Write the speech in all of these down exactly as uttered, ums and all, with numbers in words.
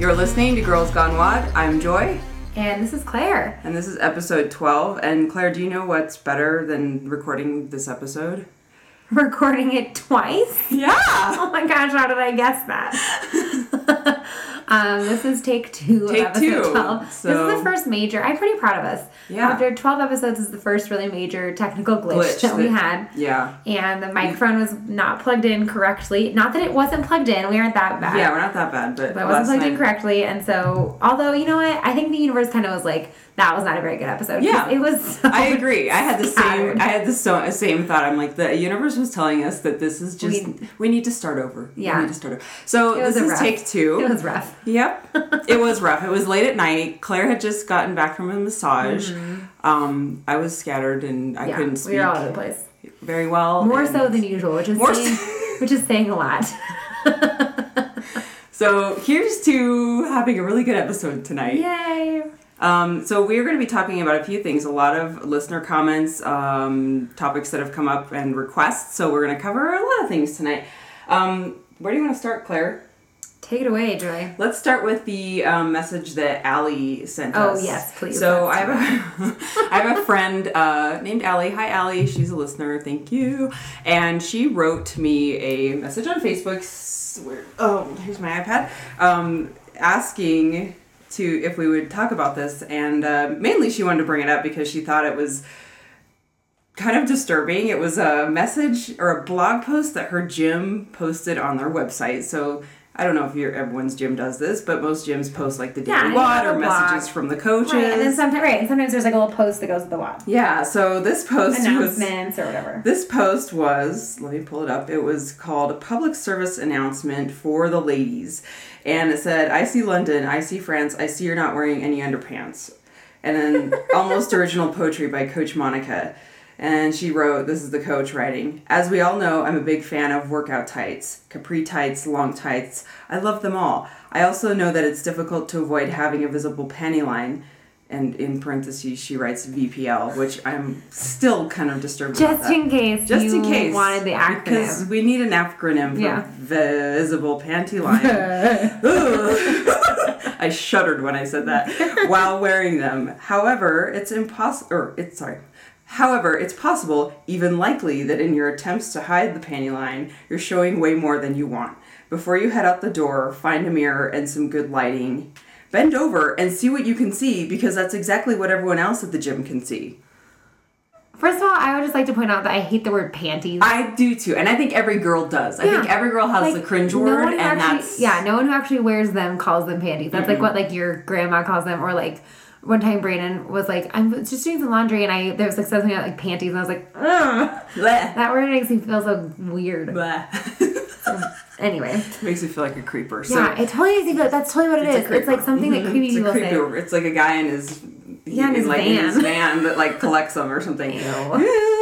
You're listening to Girls Gone Wad. I'm Joy. And this is Claire. And this is episode twelve. And Claire, do you know what's better than recording this episode? Recording it twice? Yeah! Oh my gosh, how did I guess that? um, this is take two take of episode two. twelve. So... This is the first major. I'm pretty proud of us. Yeah. After twelve episodes, this is the first really major technical glitch, glitch that, that we that, had. Yeah. And the microphone was not plugged in correctly. Not that it wasn't plugged in. We aren't that bad. Yeah, we're not that bad. But, but it wasn't plugged night... in correctly. And so, although, you know what? I think the universe kind of was like, that was not a very good episode. Yeah, it was. So I agree. I had the scattered. same. I had the so, same thought. I'm like, the universe was telling us that this is just. We, we need to start over. Yeah, we need to start over. So this is rough. take two. It was rough. Yep, it was rough. It was late at night. Claire had just gotten back from a massage. Mm-hmm. Um, I was scattered and I yeah, couldn't speak. We were all over the place. Very well. More so than usual, which is saying, which is saying a lot. So here's to having a really good episode tonight. Yay! Um, so we're going to be talking about a few things, a lot of listener comments, um, topics that have come up, and requests. So we're going to cover a lot of things tonight. Um, where do you want to start, Claire? Take it away, Joy. Let's start with the um, message that Allie sent oh, us. Oh, yes, please. So I have, a, I have a friend uh, named Allie. Hi, Allie. She's a listener. Thank you. And she wrote me a message on Facebook. Where, oh, here's my iPad. Um, asking... to if we would talk about this, and uh, mainly she wanted to bring it up because she thought it was kind of disturbing. It was a message or a blog post that her gym posted on their website. So I don't know if your everyone's gym does this, but most gyms post like the daily yeah, WOD or messages from the coaches. Right, and then sometimes right, and sometimes there's like a little post that goes with the WOD. Yeah, so this post announcements was, or whatever. This post was, let me pull it up. It was called a public service announcement for the ladies. And it said, I see London, I see France, I see you're not wearing any underpants. And then almost original poetry by Coach Monica. And she wrote, this is the coach writing, as we all know, I'm a big fan of workout tights, capri tights, long tights. I love them all. I also know that it's difficult to avoid having a visible panty line. And in parentheses, she writes V P L, which I'm still kind of disturbed Just about that. in case Just you in case, wanted the acronym. Because we need an acronym for yeah. visible panty line. I shuddered when I said that while wearing them. However, it's impossible, or it's, sorry. However, it's possible, even likely, that in your attempts to hide the panty line, you're showing way more than you want. Before you head out the door, find a mirror and some good lighting. Bend over and see what you can see, because that's exactly what everyone else at the gym can see. First of all, I would just like to point out that I hate the word panties. I do too, and I think every girl does. I yeah. think every girl has like, the cringe word, no and actually, that's... Yeah, no one who actually wears them calls them panties. That's mm-hmm. like what like your grandma calls them, or like one time Brayden was like, I'm just doing some laundry, and I there was like something about like panties, and I was like, ugh. That word makes me feel so weird. so, anyway. It makes me feel like a creeper. So yeah, it totally makes me feel, that's totally what it is. It's like something mm-hmm. that creepy it's people creepy say. Over. It's like a guy in his... Yeah, in his like, van. In his van that like collects them or something. Ew. uh,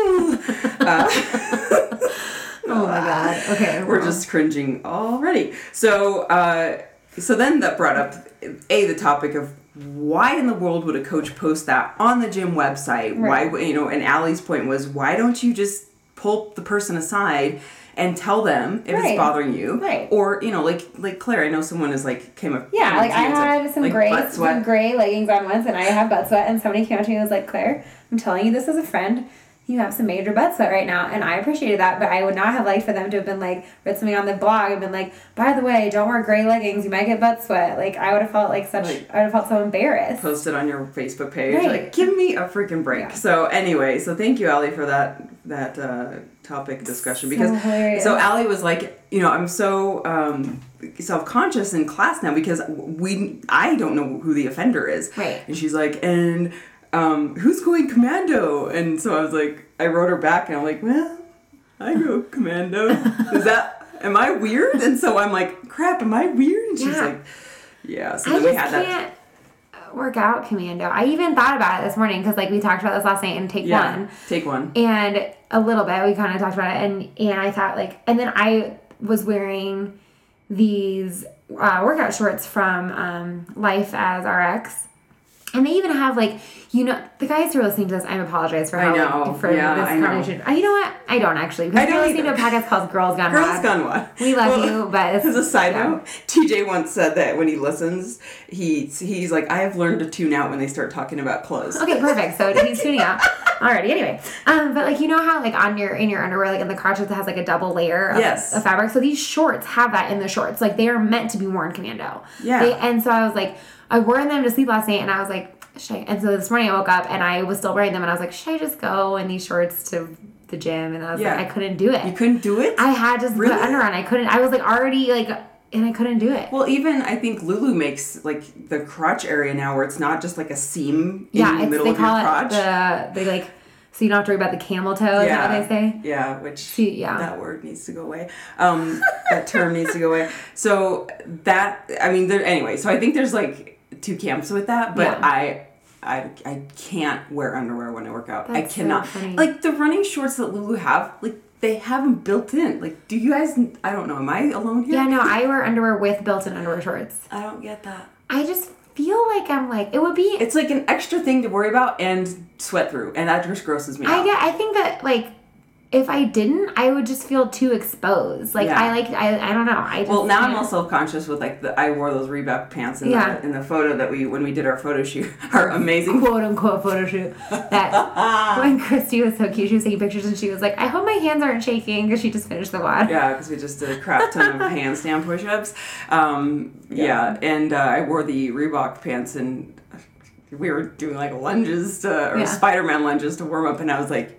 oh my god. Okay. We're well. just cringing already. So, uh, so then that brought up, A, the topic of why in the world would a coach post that on the gym website? Right. Why, you know, and Allie's point was, why don't you just pull the person aside and tell them if right. it's bothering you, right? Or you know, like like Claire, I know someone is like came up. Yeah, like I had some like gray some gray leggings on once, and I have butt sweat, and somebody came up to me and was like, Claire, I'm telling you this as a friend. You have some major butt sweat right now, and I appreciated that, but I would not have liked for them to have been like, read something on the blog and been like, by the way, don't wear gray leggings, you might get butt sweat. Like, I would have felt like such, like, I would have felt so embarrassed. Post it on your Facebook page, right. like, give me a freaking break. Yeah. So anyway, so thank you, Allie, for that that uh, topic discussion, because so, hilarious. so Allie was like, you know, I'm so um, self-conscious in class now because we, I don't know who the offender is. Right. And she's like, and um, who's going commando? And so I was like, I wrote her back and I'm like, well, I go commando. Is that, am I weird? And so I'm like, crap, am I weird? And she's yeah. like, yeah. So I then just we had can't that. work out commando. I even thought about it this morning because like we talked about this last night in take yeah, one. Take one. And a little bit, we kind of talked about it. And, and I thought like, and then I was wearing these uh, workout shorts from um, Life as R X. And they even have, like, you know, the guys who are listening to this, I apologize for how, I know. like, for yeah, this I know. conversation. Uh, you know what? I don't actually. Because I don't you're listening either. to a podcast called Girls Gone Girls Wild. Gone Wild. We love Well, you, but it's, as a side yeah. note, T J once said that when he listens, he he's like, I have learned to tune out when they start talking about clothes. Okay, perfect. So he's tuning out. Alrighty, anyway. Um, but like you know how like on your in your underwear, like in the crotches it has like a double layer of, Yes. of fabric. So these shorts have that in the shorts. Like they are meant to be worn commando. Yeah. They, and so I was like, I wore them to sleep last night and I was like, should I? And so this morning I woke up and I was still wearing them and I was like, should I just go in these shorts to the gym? And I was Yeah. like, I couldn't do it. You couldn't do it? I had to Really? put under on. I couldn't. I was like already like, and I couldn't do it. Well, even I think Lulu makes like the crotch area now where it's not just like a seam in Yeah, the it's, middle they of your call crotch. it the they like so you don't have to worry about the camel toe. Is that what they say? Yeah, which See, yeah. that word needs to go away. Um, that term needs to go away. So that I mean, there anyway. So I think there's like two camps with that, but Yeah. I. I, I can't wear underwear when I work out. That's I cannot. so funny. Like the running shorts that Lulu have, like they have them built in. Like, do you guys? I don't know. Am I alone here? Yeah, no, I wear underwear with built-in underwear shorts. I don't get that. I just feel like I'm like it would be. It's like an extra thing to worry about and sweat through, and that just grosses me I out. get. I think that like if I didn't, I would just feel too exposed. Like Yeah. I like. I. I don't know. I just, Well, now I'm yeah. all self-conscious with like the I wore those Reebok pants in Yeah. the in the photo that we when we did our photo shoot, our amazing. quote unquote photo shoot. That when Christy was so cute, she was taking pictures and she was like, "I hope my hands aren't shaking" because she just finished the wad. Yeah, because we just did a crap ton of handstand push-ups. Um, yeah. and uh, I wore the Reebok pants and we were doing like lunges to, or Yeah. Spider-Man lunges to warm up, and I was like,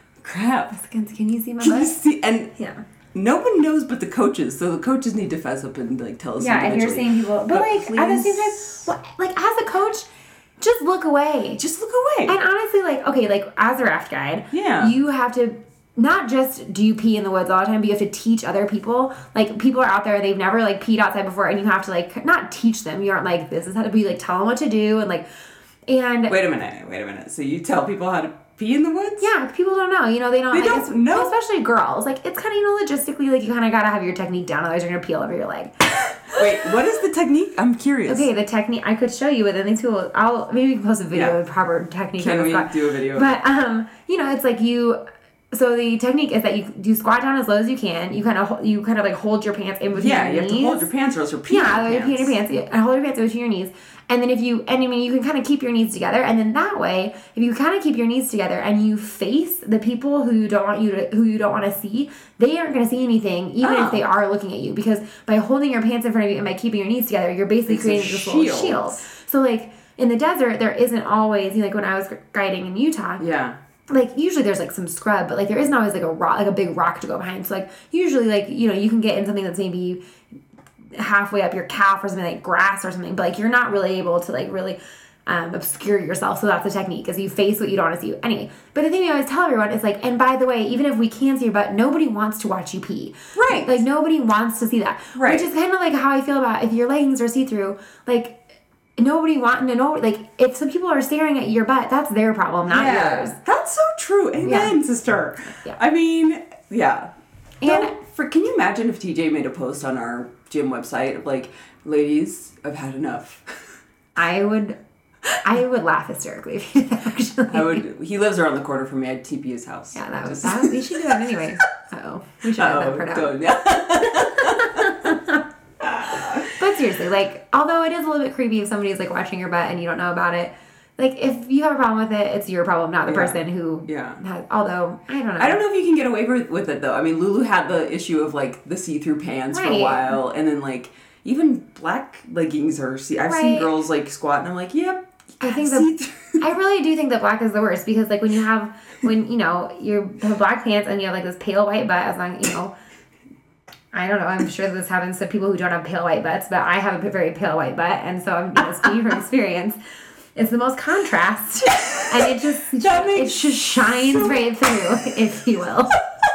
crap. Can, can you see my Can you butt? see? And Yeah. no one knows but the coaches, so the coaches need to fess up and like tell us. Yeah, and you're individually. seeing people, but, But like at the same please- time, what, like as a coach, just look away. Just look away. And honestly, like, okay, like, as a raft guide, Yeah. you have to not just do you pee in the woods all the time, but you have to teach other people. Like, people are out there, they've never, like, peed outside before, and you have to, like, not teach them. You aren't like, this is how to be, like, tell them what to do, and, like, and... Wait a minute, wait a minute. So you tell people how to pee in the woods? Yeah, people don't know. You know, they don't... They I don't guess, know. Especially girls. Like, it's kind of, you know, logistically, like, you kind of got to have your technique down, otherwise you're going to peel over your leg. Wait, what is the technique? I'm curious. Okay, the technique I could show you, but then these people, I'll maybe we can post a video Yeah. of proper technique. Can on the we squat. do a video? But um, you know, it's like you. So the technique is that you you squat down as low as you can. You kind of you kind of like hold your pants in between yeah, your you knees. have to hold your pants or else you're peeing Yeah, your you pants. pee in your pants. You- and hold your pants in between your knees. And then if you and I mean you can kind of keep your knees together, and then that way, if you kind of keep your knees together and you face the people who you don't want you to who you don't want to see, they aren't going to see anything, even Oh. if they are looking at you, because by holding your pants in front of you and by keeping your knees together, you're basically It's a creating this little shield. shield. So like in the desert, there isn't always you know, like when I was guiding in Utah. Yeah. Like usually there's like some scrub, but like there isn't always like a rock, like a big rock to go behind. So like usually like you know you can get in something that's maybe halfway up your calf or something like grass or something, but like you're not really able to like really um, obscure yourself. So that's the technique, is you face what you don't want to see. Anyway, but the thing we always tell everyone is like, and by the way, even if we can see your butt, nobody wants to watch you pee. Right. Like nobody wants to see that. Right. Which is kind of like how I feel about if your leggings are see through, like. Nobody wanting to know, like, if some people are staring at your butt, that's their problem, not yeah. yours. That's so true. Amen, Yeah. sister. Yeah. I mean, yeah. And- Don't- for can you imagine if T J made a post on our gym website of like, ladies, I've had enough. I would, I would laugh hysterically if you did that, actually. I would. He lives around the corner from me. I'd T P his house. Yeah, that was Just- that. We should do that anyways. Uh-oh. We should have that Oh, part out. don't- yeah. But seriously, like, although it is a little bit creepy if somebody's like watching your butt and you don't know about it, like, if you have a problem with it, it's your problem, not the Yeah. person who Yeah. has, although, I don't know. I don't know if you can get away with with it though. I mean, Lulu had the issue of like the see-through pants for a Right. while, and then like even black leggings are. See, I've seen Right. girls like squat, and I'm like, yep. I think gotta the, see through. I really do think that black is the worst, because like when you have, when, you know, you have black pants and you have like this pale white butt, as long, you know, I don't know, I'm sure this happens to people who don't have pale white butts, but I have a very pale white butt, and so I'm you know, speaking from experience. It's the most contrast, and it just That it makes just shines so- right through, if you will.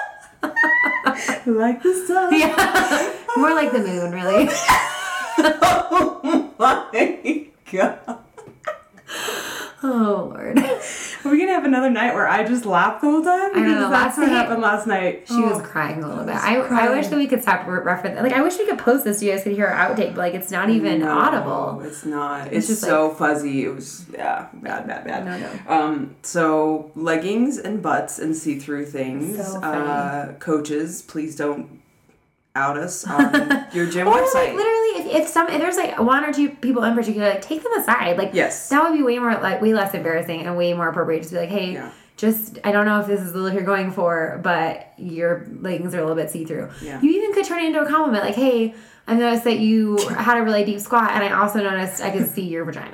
Like the sun. Yeah, more like the moon, really. Oh my god. Oh, Lord. Are we going to have another night where I just laugh the whole time? Because I don't know. that's Last what night, happened last night. She oh. was crying a little bit. I, crying. I wish that we could stop reference. Like, I wish we could post this so you guys could hear our outtake, but, like, it's not even no, audible. It's not. It's, It's just so like, fuzzy. It was, yeah, bad, bad, bad. No, no. Um, so, leggings and butts and see-through things. So funny. Uh, coaches, please don't out us on your gym or, website. like, literally, if, if some, if there's, like, one or two people in particular, like, take them aside. Like, yes. that would be way more, like, way less embarrassing and way more appropriate to be like, hey, Yeah. just, I don't know if this is the look you're going for, but your leggings are a little bit see-through. Yeah. You even could turn it into a compliment, like, hey, I noticed that you had a really deep squat, and I also noticed I could see your vagina.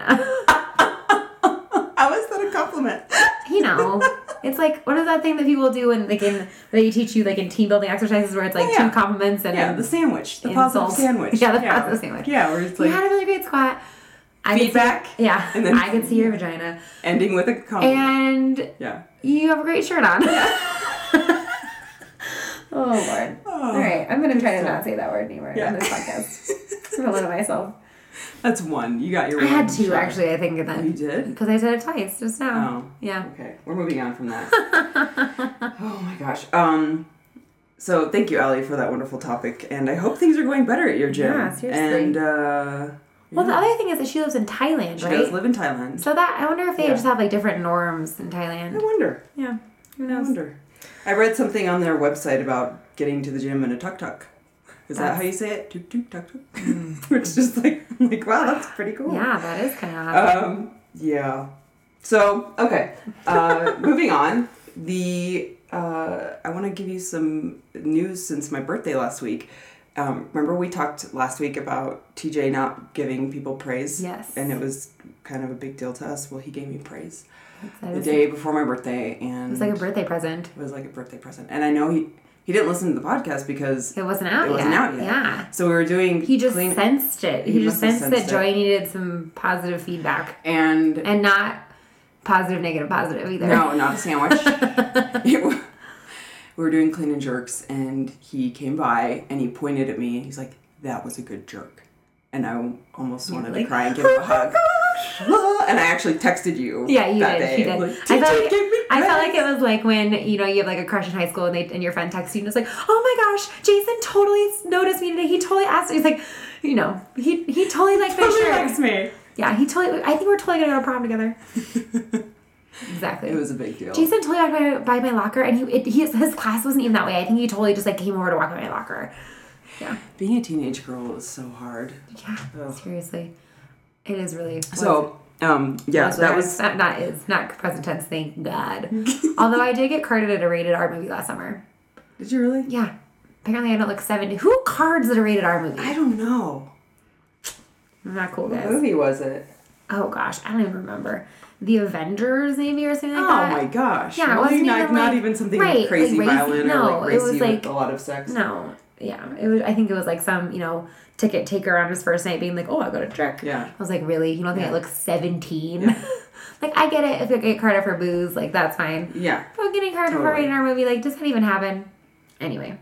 How is that a compliment? You know, it's like, what is that thing that people do when, like, in, where they teach you, like, in team building exercises where it's, like, Oh, yeah. two compliments and Yeah, then the sandwich. The insult. positive sandwich. Yeah, the yeah. positive sandwich. Yeah, where it's You like had a really great squat. I could feedback. see, yeah, and then I could see your vagina. ending with a compliment. And yeah. you have a great shirt on. Oh, Lord. Oh, All right, I'm going to try to stuff. not say that word anymore Yeah. on this podcast. I'm going to limit myself. That's one. You got your I one had two, shot. actually, I think. Oh, you did? Because I said it twice just now. Oh. Yeah. Okay, we're moving on from that. Oh my gosh. Um, so thank you, Allie, for that wonderful topic, and I hope things are going better at your gym. Yeah, seriously. And uh, Well, the yeah. other thing is that she lives in Thailand, she right? does live in Thailand. So that, I wonder if they Yeah. just have, like, different norms in I Thailand. wonder. Yeah. Who I knows? wonder. I read something on their website about getting to the gym in a tuk tuk. Is that That's- how you say it? Tuk tuk tuk tuk. Which just like, I'm like, wow, that's pretty cool. Yeah, that is kind of awesome. Um, yeah. So, okay. Uh, moving on. The uh, I want to give you some news since my birthday last week. Um, remember we talked last week about T J not giving people praise? Yes. And it was kind of a big deal to us. Well, he gave me praise That the is- day before my birthday, and It was like a birthday present. it was like a birthday present. And I know he he didn't listen to the podcast because It wasn't out it wasn't yet. out yet. Yeah. So we were doing He just clean, sensed it. He, He just must have sensed that sensed Joy it. needed some positive feedback. and And not positive, negative, positive either. no, not a sandwich. It wa- we were doing clean and jerks, and he came by and he pointed at me and he's like, "That was a good jerk," and I almost wanted like, to cry and give him a hug. And I actually texted you. Yeah, you that did. day. She did. Like, I felt "T J, like give me I felt praise." like it was like when you know you have like a crush in high school and they and your friend texts you and it's like, oh my gosh, Jason totally noticed me today. He totally asked. He's like, you know, he he totally liked my Totally shirt. likes me. Yeah, he totally. I think we're totally gonna go to prom together. Exactly. It was a big deal. Jason totally walked by, by my locker, and he, it, he his class wasn't even that way. I think he totally just like came over to walk by my locker. Yeah. Being a teenage girl is so hard. Yeah. Ugh. Seriously, it is really. So, um, yeah, was that not- was. not, not is not present tense. Thank God. Although I did get carded at a rated R movie last summer. Did you really? Yeah. Apparently, I don't look seventy. Who cards at a rated R movie? I don't know. I'm not cool, What guys. movie was it? Oh gosh, I don't even remember. The Avengers, maybe, or something like Oh that. my gosh. Yeah, it Really? wasn't not, even, not like- even something right, like crazy like racy- violent or no, like it racy was with like- a lot of sex. No. Yeah, it was. I think it was like some, you know, ticket taker on his first night being like, "Oh, I got a trick." Yeah. I was like, "Really? You don't think Yeah. I look seventeen?" Like, I get it if I get carded for booze, like that's fine. Yeah. But getting carded for a Totally. rated R movie, like, does that even happen? Anyway.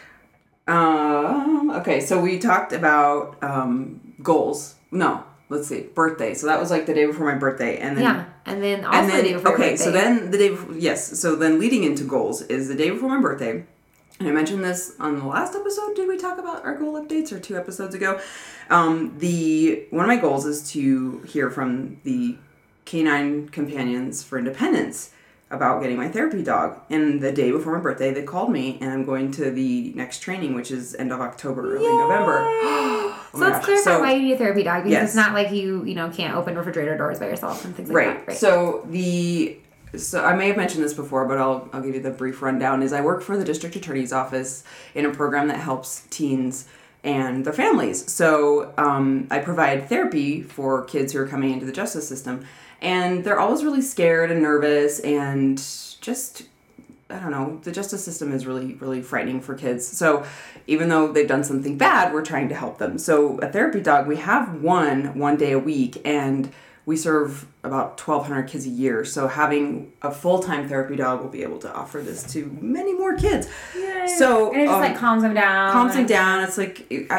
Um. Okay, so we talked about um goals. No, let's see, birthday. So that was like the day before my birthday, and then Yeah, and then also and then the day before your okay, birthday. so then the day before, yes, so then leading into goals is the day before my birthday. And I mentioned this on the last episode. Did we talk about our goal updates or two episodes ago? Um, the one of my goals is to hear from the Canine Companions for Independence about getting my therapy dog. And the day before my birthday, they called me, and I'm going to the next training, which is end of October, early November. Oh So my let's gosh. clarify So- why you need a therapy dog, because Yes. it's not like you, you know, can't open refrigerator doors by yourself and things like Right. that. Right. So the so I may have mentioned this before, but I'll I'll give you the brief rundown. Is I work for the district attorney's office in a program that helps teens and their families. So um, I provide therapy for kids who are coming into the justice system, and they're always really scared and nervous and just. I don't know, the justice system is really, really frightening for kids. So even though they've done something bad, we're trying to help them. So a therapy dog, we have one, one day a week, and we serve about twelve hundred kids a year. So having a full-time therapy dog will be able to offer this to many more kids. Yay. So And it just um, like calms them down. calms them and- down. It's like, I,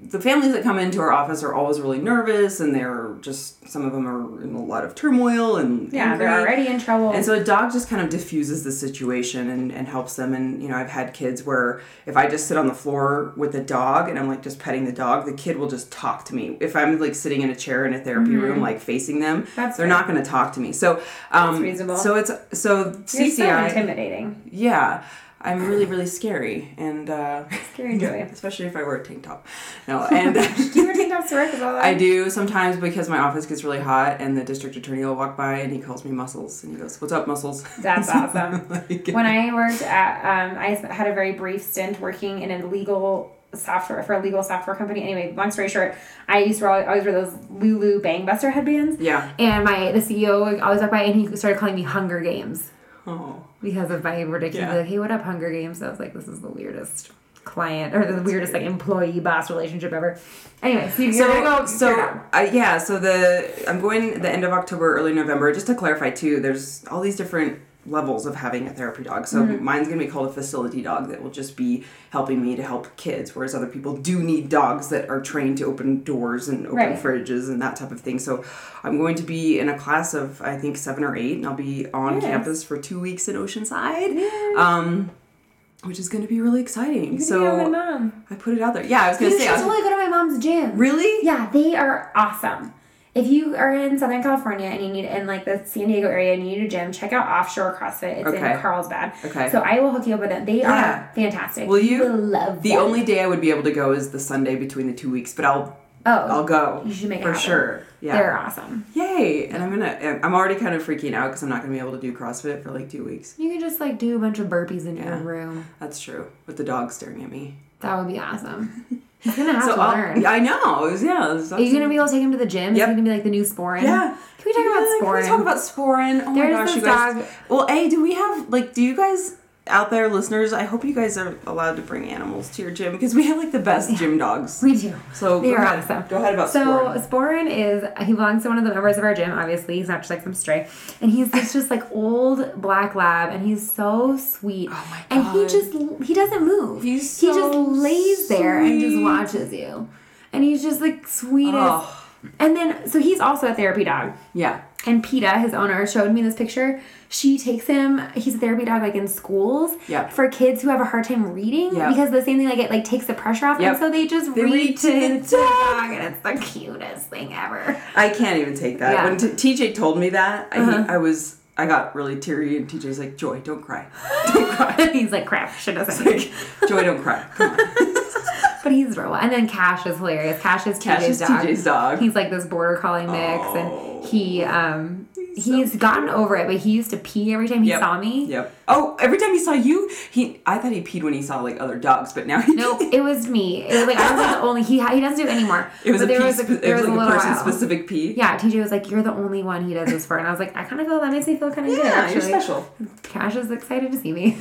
the families that come into our office are always really nervous, and they're just, some of them are in a lot of turmoil and yeah, angry. They're already in trouble. And so a dog just kind of diffuses the situation and, and helps them. And, you know, I've had kids where if I just sit on the floor with a dog and I'm like just petting the dog, the kid will just talk to me. If I'm like sitting in a chair in a therapy mm-hmm. room, like facing them, That's they're fair. not going to talk to me. So, um, That's reasonable. So it's, so C C I. You're so intimidating. Yeah. I'm really, really scary, and uh, scary Joey, especially if I wear a tank top. No, and do you wear tank tops to work as well? I do sometimes because my office gets really hot, and the district attorney will walk by and he calls me Muscles, and he goes, "What's up, Muscles?" That's awesome. Like, when I worked at, um, I had a very brief stint working in a legal software for a legal software company. Anyway, long story short, I used to always wear those Lulu Bang Buster headbands. Yeah. And my the C E O would always walk by, and he started calling me Hunger Games. Oh. Because of my ridiculous, Yeah. like, hey, what up, Hunger Games? So I was like, this is the weirdest client, or the That's weirdest, weird. like, employee-boss relationship ever. Anyway, so you're so, going to go... So, uh, yeah, so the I'm going the end of October, early November. Just to clarify, too, there's all these different levels of having a therapy dog. So mm-hmm. mine's going to be called a facility dog that will just be helping me to help kids, whereas other people do need dogs that are trained to open doors and open right. fridges and that type of thing. So I'm going to be in a class of, I think, seven or eight, and I'll be on yes. campus for two weeks in Oceanside. Yes. Um, which is going to be really exciting. You so be my mom. I put it out there. Yeah, I was going to say. You should totally go to my mom's gym. Really? Yeah, they are awesome. If you are in Southern California and you need, in like the San Diego area and you need a gym, check out Offshore CrossFit. It's okay. in Carlsbad. Okay. So I will hook you up with them. They yeah. are fantastic. Will you? You will love the them. only day I would be able to go is the Sunday between the two weeks, but I'll oh, I'll go. You should make it for happen. sure. Yeah. They're awesome. Yay! And I'm gonna. I'm already kind of freaking out because I'm not gonna be able to do CrossFit for like two weeks. You can just like do a bunch of burpees in yeah. your room. That's true. With the dog staring at me. That would be awesome. He's gonna have so to I'll, learn. I know. Yeah. Are you gonna be able to take him to the gym? Yep. Is he gonna be like the new Sporin? Yeah. Can we talk yeah, about Sporin? Can we talk about Sporin? Oh There's my gosh, this you guys. dog. Well, A, do we have like? Do you guys out there, listeners? I hope you guys are allowed to bring animals to your gym because we have like the best yeah. gym dogs. We do. So they go are ahead. awesome. Go ahead about so, Sporin. So Sporin is he belongs to one of the members of our gym. Obviously, he's not just like some stray, and he's this just like old black lab, and he's so sweet. Oh my god! And he just he doesn't move. He's so he just lays there sweet. and just watches you, and he's just like sweetest. Oh. And then so he's also a therapy dog. Yeah. And PETA, his owner, showed me this picture. She takes him, he's a therapy dog, like in schools, yeah. for kids who have a hard time reading. Yeah. Because the same thing, like it like takes the pressure off. Yep. And so they just they read, read to, to the the dog. And it's the cutest thing ever. I can't even take that. Yeah. When t- T J told me that, Uh-huh. I, I was, I got really teary, and T J's like, Joy, don't cry. Don't cry. He's like, crap, shit doesn't like, Joy, don't cry. Come on. But he's adorable. And then Cash is hilarious. Cash is Cash T J's is dog. T J's dog. He's like this border collie mix. Oh. And he, um... He's, He's so gotten over it, but he used to pee every time he yep. saw me. Yep. Oh, every time he saw you, he. I thought he peed when he saw like other dogs, but now he. No, it was me. It was like I was like the only. He he doesn't do it anymore. It was but a there pee. was a, Spe- there it was, was like a a little person while. specific pee. Yeah, T J was like, "You're the only one he does this for," and I was like, "I kind of feel that makes me feel kind of yeah, good." Actually, you're special. Cash is excited to see me.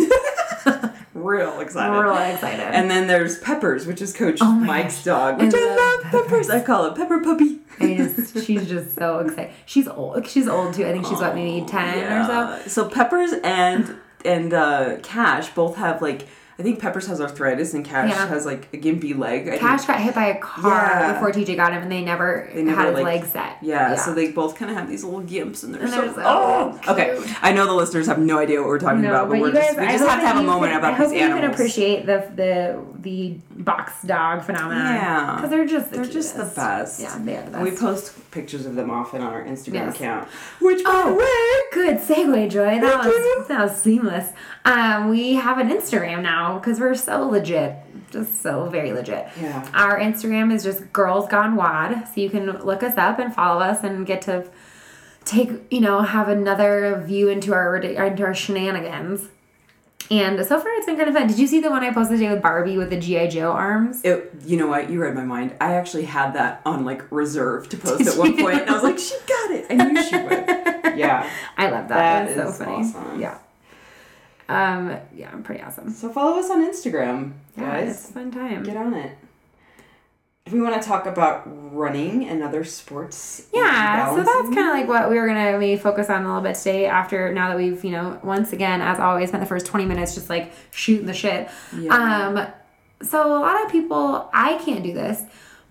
Real excited. Real excited. And then there's Peppers, which is Coach oh Mike's gosh. dog, which I I, love love. Peppers. Peppers. I call it Pepper Puppy. I just, she's just so excited. She's old. She's old too. I think she's what, maybe ten yeah. or so. So Peppers and and uh, Cash both have like. I think Peppers has arthritis and Cash Yeah. has like a gimpy leg. I Cash think. got hit by a car Yeah. before T J got him, and they never, They never, had his like- leg set. Yeah, Yeah. so they both kind of have these little gimps, and they're And so. they're so oh, okay. cute. I know the listeners have no idea what we're talking No, about, but, but we're you guys, just we I just hope have to that have a you moment can, about I hope these you animals. can appreciate the the the box dog phenomenon. Yeah, because they're just the they're just the cutest. best. Yeah, they are the best. We post pictures of them often on our Instagram Yes. account. Which, by Oh, the way, good segue, Joy. That Thank was you. that was seamless. Um, we have an Instagram now because we're so legit, just so very legit. Yeah. Our Instagram is just Girls Gone Wad, so you can look us up and follow us and get to take you know have another view into our into our shenanigans. And so far, it's been kind of fun. Did you see the one I posted today with Barbie with the G I. Joe arms? It, you know what? You read my mind. I actually had that on like reserve to post at one point, and I was like, "She got it." I knew she would. Yeah, I love that. That It's so is funny. awesome. Yeah. Um. Yeah, I'm pretty awesome. So follow us on Instagram, Yeah, guys. it's a fun time. Get on it. Do we want to talk about running and other sports? Yeah, so that's balancing? kind of like what we were gonna maybe focus on a little bit today. After now that we've you know once again, as always, spent the first twenty minutes just like shooting the shit. Yeah. Um. So a lot of people, I can't do this,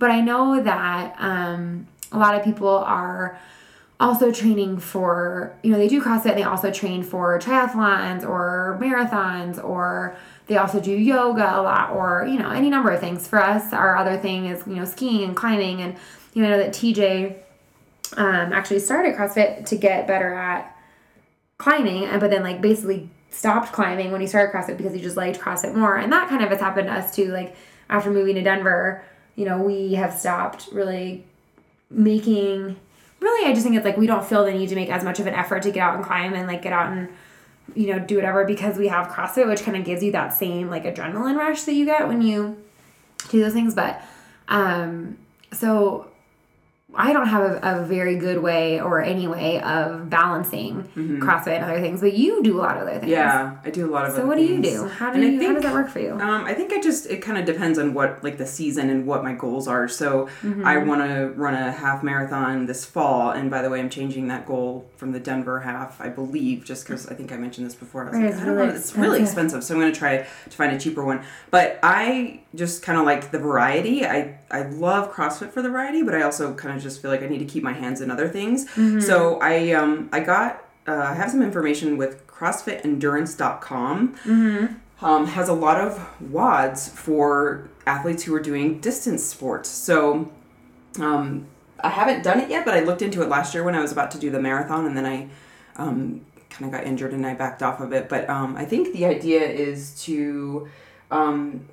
But I know that um, a lot of people are also training for, you know, they do CrossFit and they also train for triathlons or marathons, or they also do yoga a lot, or, you know, any number of things. For us, our other thing is, you know, skiing and climbing. And, you know, I know that T J um, actually started CrossFit to get better at climbing, but then, like, basically stopped climbing when he started CrossFit because he just liked CrossFit more. And that kind of has happened to us too. Like, after moving to Denver, you know, we have stopped really making... Really, I just think it's like we don't feel the need to make as much of an effort to get out and climb and like get out and, you know, do whatever, because we have CrossFit, which kind of gives you that same like adrenaline rush that you get when you do those things. But um, so I don't have a, a very good way or any way of balancing mm-hmm. CrossFit and other things, but you do a lot of other things. Yeah, I do a lot of so other what things. do you do? How do and you, I think, how does that work for you? Um, I think I just, it kind of depends on what, like the season and what my goals are. So mm-hmm. I want to run a half marathon this fall. And by the way, I'm changing that goal from the Denver half, I believe, just because I think I mentioned this before. I was right, like, it's, I don't really know, it's really expensive. So I'm going to try to find a cheaper one. But I just kind of like the variety. I, I love CrossFit for the variety, but I also kind of just feel like I need to keep my hands in other things. Mm-hmm. So I um I got uh, I have some information with CrossFit Endurance dot com. Mm-hmm. Um, has a lot of W O Ds for athletes who are doing distance sports. So um, I haven't done it yet, but I looked into it last year when I was about to do the marathon, and then I um, kind of got injured and I backed off of it. But um, I think the idea is to um,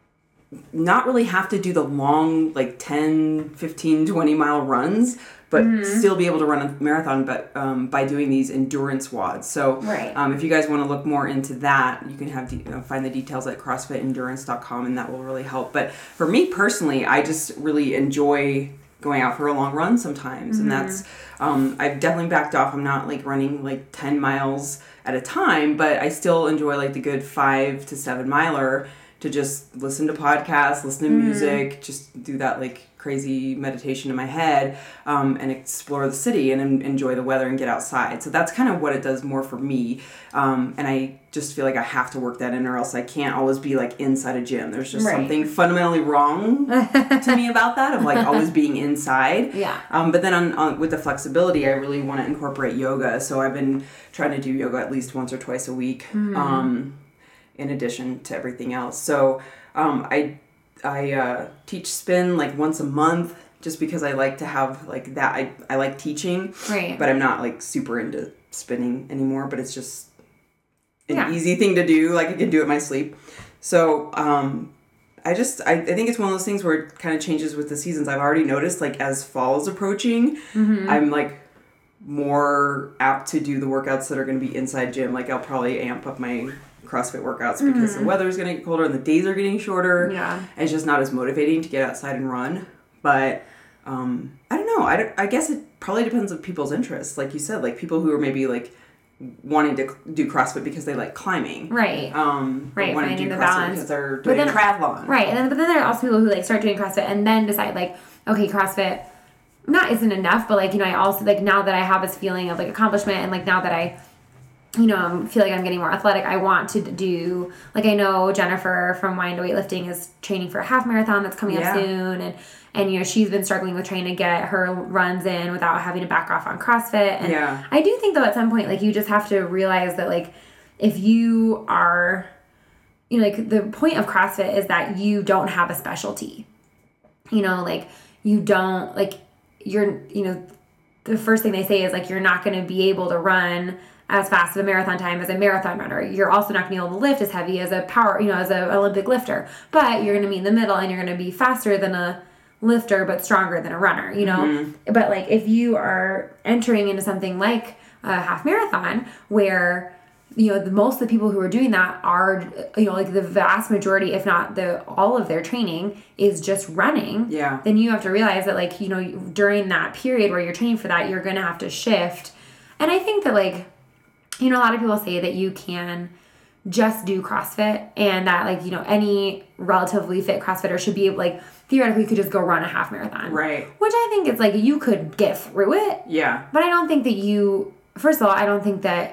not really have to do the long, like ten, fifteen, twenty mile runs, but mm-hmm. still be able to run a marathon, but um, by doing these endurance W O Ds. So right. um, if you guys want to look more into that, you can have de- you know, find the details at CrossFit Endurance dot com, and that will really help. But for me personally, I just really enjoy going out for a long run sometimes. Mm-hmm. And that's, um, I've definitely backed off. I'm not like running like ten miles at a time, but I still enjoy like the good five to seven miler to just listen to podcasts, listen to mm-hmm. music, just do that like crazy meditation in my head, um, and explore the city and en- enjoy the weather and get outside. So that's kind of what it does more for me. Um, and I just feel like I have to work that in, or else I can't always be like inside a gym. There's just right. something fundamentally wrong to me about that, of like always being inside. Yeah. Um, but then on, on with the flexibility, I really want to incorporate yoga. So I've been trying to do yoga at least once or twice a week. Mm-hmm. Um, in addition to everything else. So um, I I uh, teach spin like once a month, just because I like to have like that. I, I like teaching, right. but I'm not like super into spinning anymore, but it's just an yeah. easy thing to do. Like I can do it in my sleep. So um, I just, I, I think it's one of those things where it kind of changes with the seasons. I've already noticed like as fall is approaching, mm-hmm. I'm like more apt to do the workouts that are going to be inside gym. Like I'll probably amp up my CrossFit workouts because mm-hmm. the weather is going to get colder and the days are getting shorter. Yeah. And it's just not as motivating to get outside and run. But um, I don't know. I, don't, I guess it probably depends on people's interests. Like you said, like people who are maybe like wanting to do CrossFit because they like climbing. Right. Um, right. Wanting to do the CrossFit balance. because they're doing then, a triathlon. Right. And then, but then there are also people who like start doing CrossFit and then decide like, okay, CrossFit not isn't enough, but like, you know, I also like now that I have this feeling of like accomplishment and like now that I you know, I feel like I'm getting more athletic. I want to do, like I know Jennifer from Wind to Weightlifting is training for a half marathon that's coming yeah. up soon. And, and, you know, she's been struggling with trying to get her runs in without having to back off on CrossFit. And yeah. I do think though at some point, like you just have to realize that like, if you are, you know, like the point of CrossFit is that you don't have a specialty, you know, like you don't like you're, you know, the first thing they say is like, you're not going to be able to run as fast of a marathon time as a marathon runner. You're also not going to be able to lift as heavy as a power, you know, as an Olympic lifter. But you're going to be in the middle and you're going to be faster than a lifter but stronger than a runner, you know? Mm-hmm. But like if you are entering into something like a half marathon where, you know, the, most of the people who are doing that are, you know, like the vast majority, if not the all of their training is just running. Yeah. Then you have to realize that like, you know, during that period where you're training for that, you're going to have to shift. And I think that like, you know, a lot of people say that you can just do CrossFit and that like, you know, any relatively fit CrossFitter should be able, like theoretically could just go run a half marathon. Right. Which I think it's like you could get through it. Yeah. But I don't think that you, first of all, I don't think that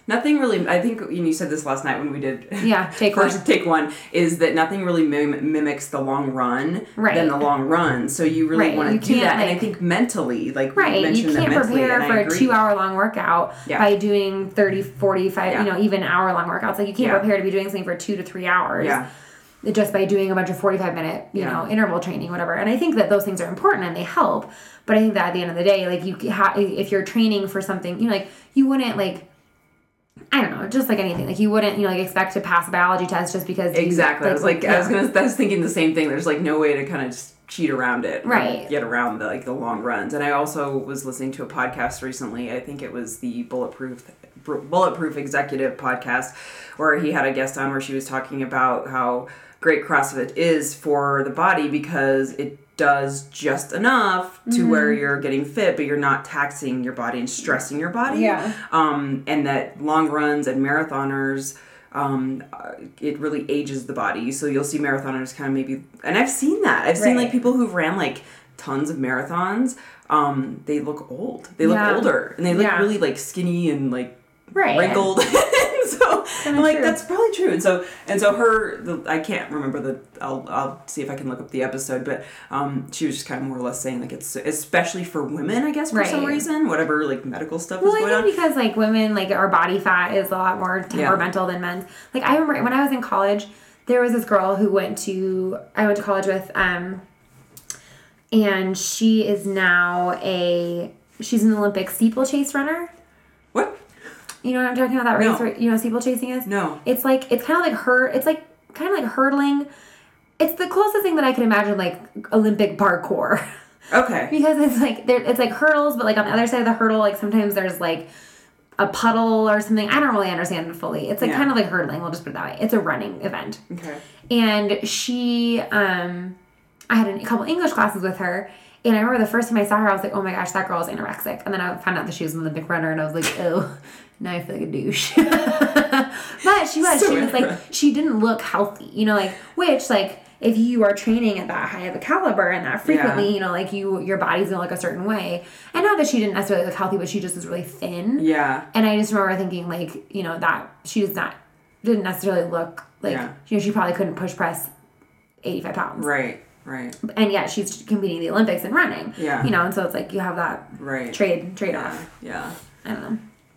Nothing really, I think you said this last night when we did yeah, take first one. take one, is that nothing really mim- mimics the long run right. than the long run. So you really right. want to you do that. Like, and I think mentally, like right. you mentioned you can't that mentally, prepare and for I a agree. two hour long workout yeah. by doing thirty, forty-five, yeah. you know, even hour long workouts. Like you can't yeah. prepare to be doing something for two to three hours. Yeah. Just by doing a bunch of forty-five minute, you yeah. know, interval training, whatever. And I think that those things are important and they help. But I think that at the end of the day, like you ha- if you're training for something, you know, like you wouldn't like, I don't know, just like anything. Like you wouldn't, you know, like expect to pass a biology test just because. Exactly. You, I was like, yeah. I was gonna, I was thinking the same thing. There's like no way to kind of just cheat around it, right? Get around the like the long runs. And I also was listening to a podcast recently. I think it was the Bulletproof Bulletproof Executive podcast, where he had a guest on where she was talking about how great CrossFit is for the body because it does just enough to mm-hmm. where you're getting fit, but you're not taxing your body and stressing your body. Yeah. Um, and that long runs and marathoners, um, it really ages the body. So you'll see marathoners kind of maybe, and I've seen that. I've seen right. like people who've ran like tons of marathons. Um, they look old. They look yeah. older, and they look yeah. really like skinny and like right. wrinkled. So Kinda I'm like, true. that's probably true. And so, and so her, the, I can't remember the, I'll, I'll see if I can look up the episode, but, um, she was just kind of more or less saying like, it's especially for women, I guess, for right. some reason, whatever, like medical stuff well, is going I on. think because like women, like our body fat is a lot more temperamental yeah. than men's. Like I remember when I was in college, there was this girl who went to, I went to college with, um, and she is now a, she's an Olympic steeplechase runner. What? You know what I'm talking about? That race No. where, you know what steeplechasing is? No. It's like, it's kind of like her, it's like, kind of like hurdling. It's the closest thing that I can imagine, like, Olympic parkour. Okay. Because it's like, there, it's like hurdles, but like on the other side of the hurdle, like sometimes there's like a puddle or something. I don't really understand it fully. It's like yeah. kind of like hurdling. We'll just put it that way. It's a running event. Okay. And she, um, I had a couple English classes with her. And I remember the first time I saw her, I was like, oh my gosh, that girl is anorexic. And then I found out that she was an Olympic runner, and I was like, oh, now I feel like a douche. But she was. So she was like, she didn't look healthy. You know, like, which, like, if you are training at that high of a caliber and that frequently, yeah. you know, like, you, your body's going to look a certain way. And not that she didn't necessarily look healthy, but she just was really thin. Yeah. And I just remember thinking, like, you know, that she does not, didn't necessarily look like, yeah. you know, she probably couldn't push press eighty-five pounds. Right. Right. And yet she's competing in the Olympics and running. Yeah. You know, and so it's like you have that right. trade trade yeah. off. Yeah. I don't know.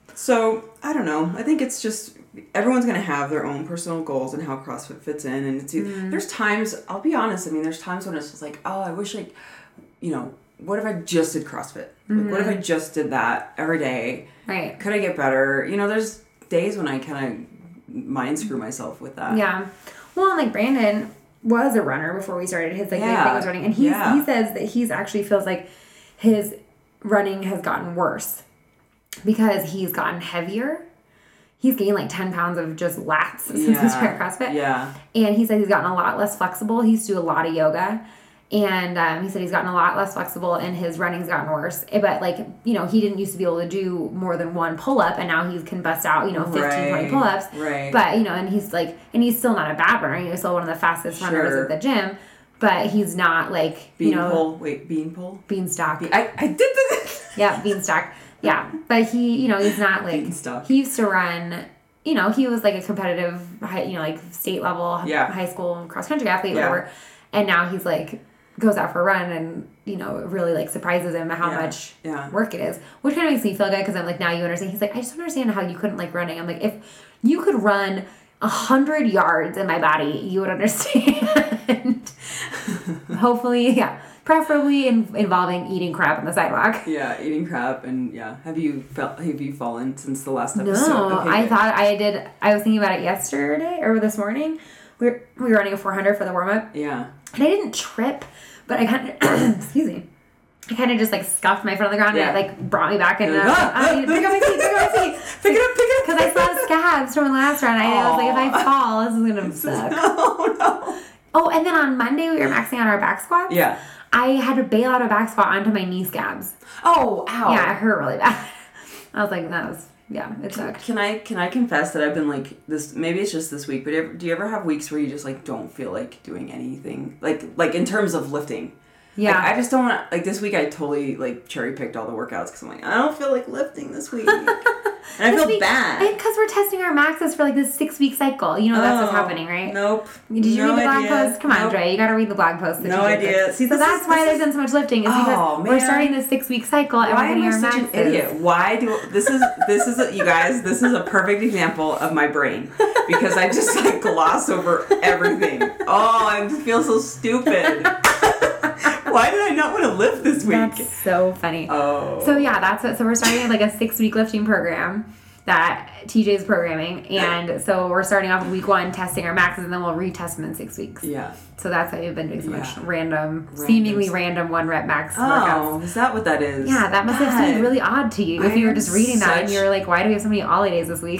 So, I don't know. I think it's just everyone's going to have their own personal goals and how CrossFit fits in. And it's mm. there's times, I'll be honest, I mean, there's times when it's just like, oh, I wish I, you know, what if I just did CrossFit? Mm-hmm. Like, what if I just did that every day? Right. Could I get better? You know, there's days when I kind of mind screw myself with that. Yeah. Well, and like Brandon was a runner before we started. His like yeah. main thing was running, and he yeah. he says that he's actually feels like his running has gotten worse because he's gotten heavier. He's gained like ten pounds of just lats since yeah. he started CrossFit. Yeah. And he said he's gotten a lot less flexible. He used to do a lot of yoga. And um, he said he's gotten a lot less flexible and his running's gotten worse. But, like, you know, he didn't used to be able to do more than one pull-up, and now he can bust out, you know, fifteen, right. twenty pull-ups. Right. But, you know, and he's, like, and he's still not a bad runner. He's still one of the fastest sure. runners at the gym. But he's not, like, bean you know. Pole. Wait, bean pole? Beanstalk. Be- I, I did this. Yeah, beanstalk. Yeah. But he, you know, he's not, like. Beanstalk. He used to run. You know, he was, like, a competitive, high, you know, like, state level, yeah. high school cross-country athlete, yeah. whatever. And now he's, like, goes out for a run and, you know, it really, like, surprises him how yeah. much yeah. work it is. Which kind of makes me feel good because I'm like, now you understand. He's like, I just don't understand how you couldn't like running. I'm like, if you could run a hundred yards in my body, you would understand. Hopefully, yeah. Preferably in, involving eating crap on the sidewalk. Yeah, eating crap and yeah. Have you felt? Have you fallen since the last episode? No, okay, I good. thought I did. I was thinking about it yesterday or this morning. We were, we were running a four hundred for the warm up. Yeah. And I didn't trip, but I kind of excuse me. I kind of just like scuffed my foot on the ground yeah. and it like brought me back and like, uh, ah, I mean, pick up my feet, pick up my feet, pick it up, pick it up. Because I saw scabs from the last round. I was like, if I fall, this is gonna suck. No, no. Oh, and then on Monday we were maxing out our back squats. Yeah. I had to bail out a back squat onto my knee scabs. Oh, ow. Yeah, it hurt really bad. I was like, that was, yeah, it sucked. Can I can I confess that I've been like this? Maybe it's just this week, but ever, do you ever have weeks where you just like don't feel like doing anything, like like in terms of lifting? Yeah. Like, I just don't want to, like, this week I totally, like, cherry picked all the workouts because I'm like, I don't feel like lifting this week. And I feel week, bad. Because we're testing our maxes for, like, this six-week cycle. You know that's oh, what's happening, right? Nope. Did you no read the blog idea. post? Come on, nope. Dre. You got to read the blog post. That No you did idea. See, so that's is, why there's is, been so much lifting. Is because oh, we're starting this six-week cycle and Why we're getting am I our such maxes. an idiot? Why do this is this is a, you guys? This is a perfect example of my brain because I just like gloss over everything. Oh, I just feel so stupid. Why did I not want to lift this week? That's so funny. Oh. So yeah, that's what. So we're starting like a six-week lifting program that T J's programming, and so we're starting off with week one testing our maxes, and then we'll retest them in six weeks. Yeah. So that's why we've been doing so Yeah. much random, Random seemingly stuff. random one rep max Oh, workouts. is that what that is? Yeah, that must have God. seemed really odd to you if I you were am just reading that and such- you were like, "Why do we have so many Ollie days this week?"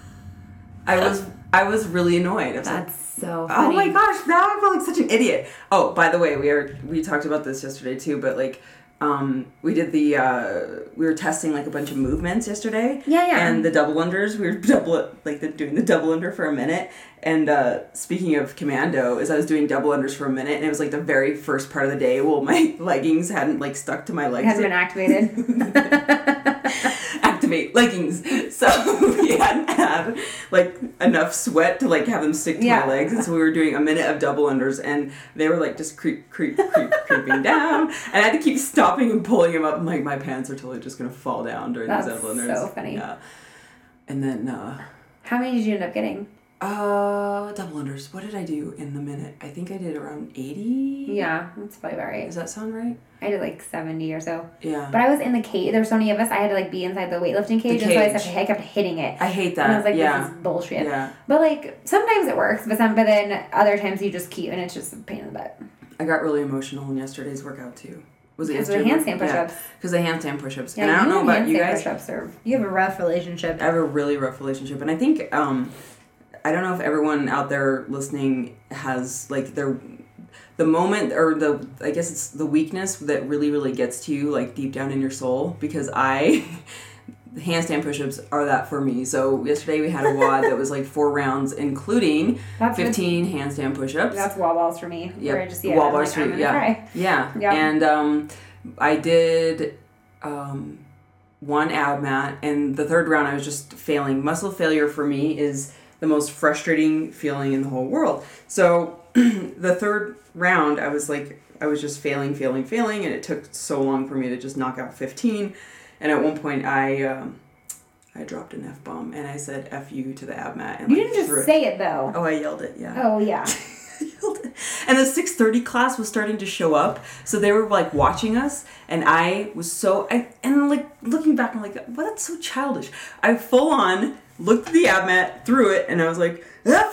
I was I was really annoyed. I was That's like, so oh funny. my gosh, now I feel like such an idiot. Oh, by the way, we are we talked about this yesterday too, but like um we did the uh we were testing like a bunch of movements yesterday. Yeah, yeah. And the double unders, we were double like the, doing the double under for a minute. And uh speaking of commando, as I was doing double unders for a minute, and it was like the very first part of the day, well my leggings hadn't like stuck to my legs. Hasn't been activated. Activate leggings. So we hadn't had like enough sweat to like have them stick to Yeah. my legs, and so we were doing a minute of double unders, and they were like just creep, creep, creep, creeping down, and I had to keep stopping and pulling them up. I'm like, my pants are totally just gonna fall down during That's these double unders. so funny. Yeah. And then uh, How many did you end up getting? uh, double unders. What did I do in the minute? I think I did around eighty. Yeah, that's probably about right. Does that sound right? I did like seventy or so. Yeah. But I was in the cage. There were so many of us. I had to like be inside the weightlifting cage, and so I, cage. kept, I kept hitting it. I hate that. And I was like, yeah. this is bullshit. Yeah. But like sometimes it works, but some, but then other times you just keep, and it's just a pain in the butt. I got really emotional in yesterday's workout too. Was it Because of yesterday? the handstand push-ups. Because the handstand push-ups. Yeah, and I don't know and about you handstand guys. push-ups are, You have a rough relationship. I have a really rough relationship, and I think um, I don't know if everyone out there listening has like their the moment or the I guess it's the weakness that really really gets to you like deep down in your soul, because I the handstand push-ups are that for me. So yesterday we had a WOD that was like four rounds, including That's fifteen handstand push-ups. that's wall balls for me. Yep. Where I just yeah, Wall I'm bars like, for I'm you, gonna yeah. try. Yeah. Yep. And um, I did um, one ab mat, and the third round I was just failing. Muscle failure for me is the most frustrating feeling in the whole world. So the third round I was like, I was just failing, failing, failing, and it took so long for me to just knock out fifteen. And at one point I um, I dropped an F-bomb, and I said F you to the ab mat. And You like, didn't just threw it. say it though. Oh, I yelled it, yeah. Oh yeah. And the six thirty class was starting to show up, so they were like watching us, and I was so I and like looking back, I'm like, well, that's so childish. I full on looked at the ab mat, threw it, and I was like, F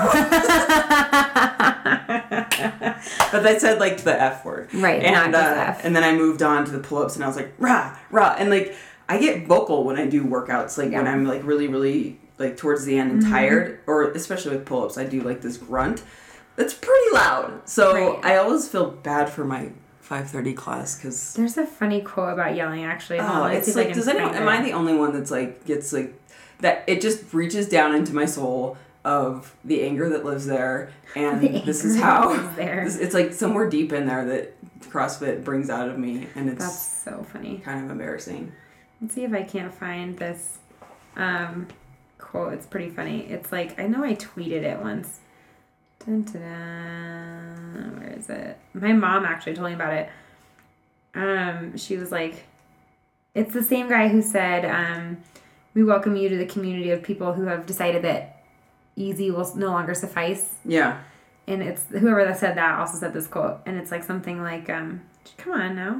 you! But they said like the F word, Right, And not just uh, F. and then I moved on to the pull ups, and I was like, rah rah, and like I get vocal when I do workouts, like when Yeah. I'm like really really like towards the end and Mm-hmm. tired, or especially with pull ups, I do like this grunt. It's pretty loud. So Right. I always feel bad for my five thirty class because There's a funny quote about yelling, actually. Hold oh, on, let's it's see if I like can does anyone find am it. I the only one that's like gets like that it just reaches down into my soul of the anger that lives there, and The this anger is that how lives there. this, it's like somewhere deep in there that CrossFit brings out of me, and it's That's so funny. kind of embarrassing. Let's see if I can't find this um, quote. It's pretty funny. It's like, I know I tweeted it once. Dun, dun, dun. Where is it? My mom actually told me about it. Um, she was like, it's the same guy who said, um, we welcome you to the community of people who have decided that easy will no longer suffice. Yeah. And it's whoever that said that also said this quote. And it's like something like, um, come on now.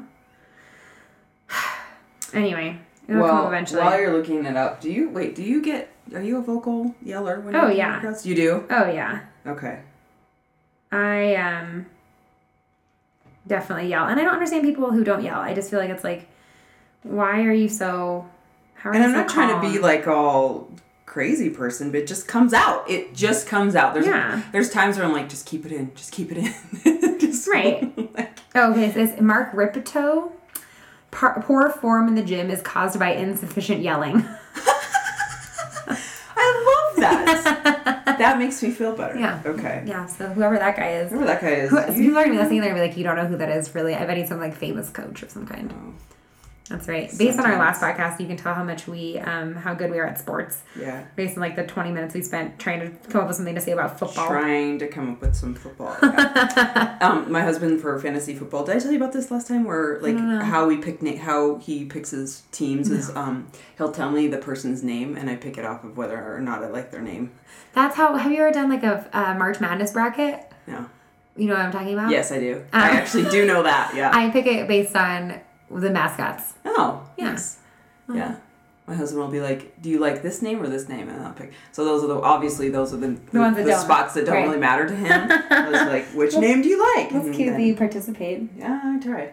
Anyway, it'll come Well, eventually. while you're looking it up, do you wait? Do you get? Are you a vocal yeller when Oh, you do yeah. workouts? You do. Oh yeah, Okay. I um definitely yell, and I don't understand people who don't yell. I just feel like it's like, why are you so? How are And you I'm so not trying to be calm? like all crazy person, but it just comes out. It just comes out. There's Yeah. there's times where I'm like, just keep it in, just keep it in. Just Right. like- Oh, okay, it says Mark Ripito. Par- poor form in the gym is caused by insufficient yelling. I love that. that makes me feel better. Yeah. Okay. Yeah, so whoever that guy is. Whoever that guy is. Who, you- people are going to be listening, they're going to be like, you don't know who that is, really. I bet he's some, like, famous coach of some kind. Oh, That's right. Based on our Sometimes. last podcast, you can tell how much we, um, how good we are at sports. yeah. Based on, like, the twenty minutes we spent trying to come up with something to say about football. Trying to come up with some football. Yeah. um, my husband for fantasy football. Did I tell you about this last time? Where like don't know. how we pick na- how he picks his teams is um he'll tell me the person's name and I pick it off of whether or not I like their name. That's how, have you ever done, like, a uh, March Madness bracket? No. You know what I'm talking about? Yes, I do. I actually do know that. Yeah. I pick it based on the mascots. oh. Yeah. Yes. Yeah. My husband will be like, "Do you like this name or this name?" And I'll pick. So those are the obviously those are the the, ones that the don't. spots that don't Right. really matter to him. I was like, "Which name do you like?" That's And cute then- that you participate. Yeah, I try.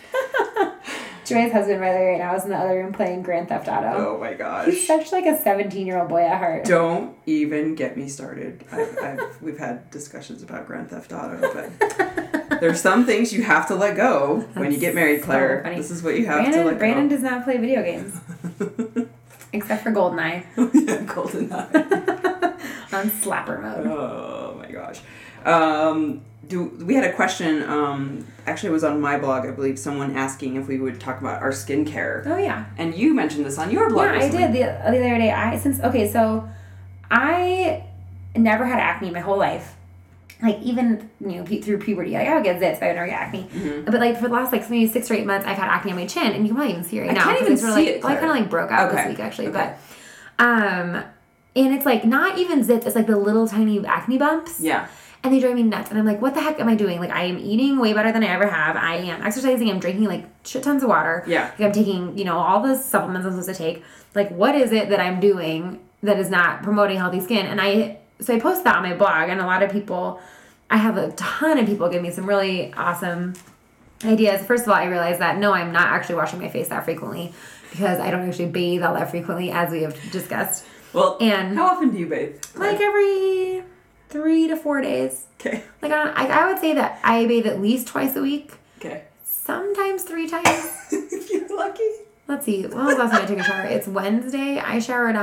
Joy's husband, by the way, right now is in the other room playing Grand Theft Auto. Oh my gosh. He's such, like, a seventeen-year-old boy at heart. Don't even get me started. I've, I've, we've had discussions about Grand Theft Auto, but there's some things you have to let go when you get married, so Claire. funny. This is what you have Brandon, to let Brandon go. does not play video games. Except for GoldenEye yeah, GoldenEye. on slapper mode. Oh my gosh. Um, do we had a question? Um, actually, it was on my blog, I believe. Someone asking if we would talk about our skincare, Oh, yeah. and you mentioned this on your blog. Yeah, I recently. did the, the other day. I since okay, so I never had acne my whole life. Like even you know pu- through puberty, like I would get zits, but I would never get acne. Mm-hmm. But like for the last like maybe six or eight months, I've had acne on my chin, and you can probably even see it right I now. can't 'cause even it's see really, it, Well, I kind of Claire. like broke out Okay. this week actually, Okay. but um, and it's like not even zits. It's like the little tiny acne bumps. Yeah. And they drive me nuts. And I'm like, what the heck am I doing? Like, I am eating way better than I ever have. I am exercising. I'm drinking, like, shit tons of water. Yeah. Like, I'm taking, you know, all the supplements I'm supposed to take. Like, what is it that I'm doing that is not promoting healthy skin? And I, so I posted that on my blog. And a lot of people, I have a ton of people give me some really awesome ideas. First of all, I realized that, no, I'm not actually washing my face that frequently because I don't actually bathe all that frequently, as we have discussed. Well, And- how often do you bathe? Like, every three to four days. Okay. Like, I, I I would say that I bathe at least twice a week, Okay. sometimes three times. If you're lucky. Let's see, when was the last time I took a shower? It's Wednesday. I showered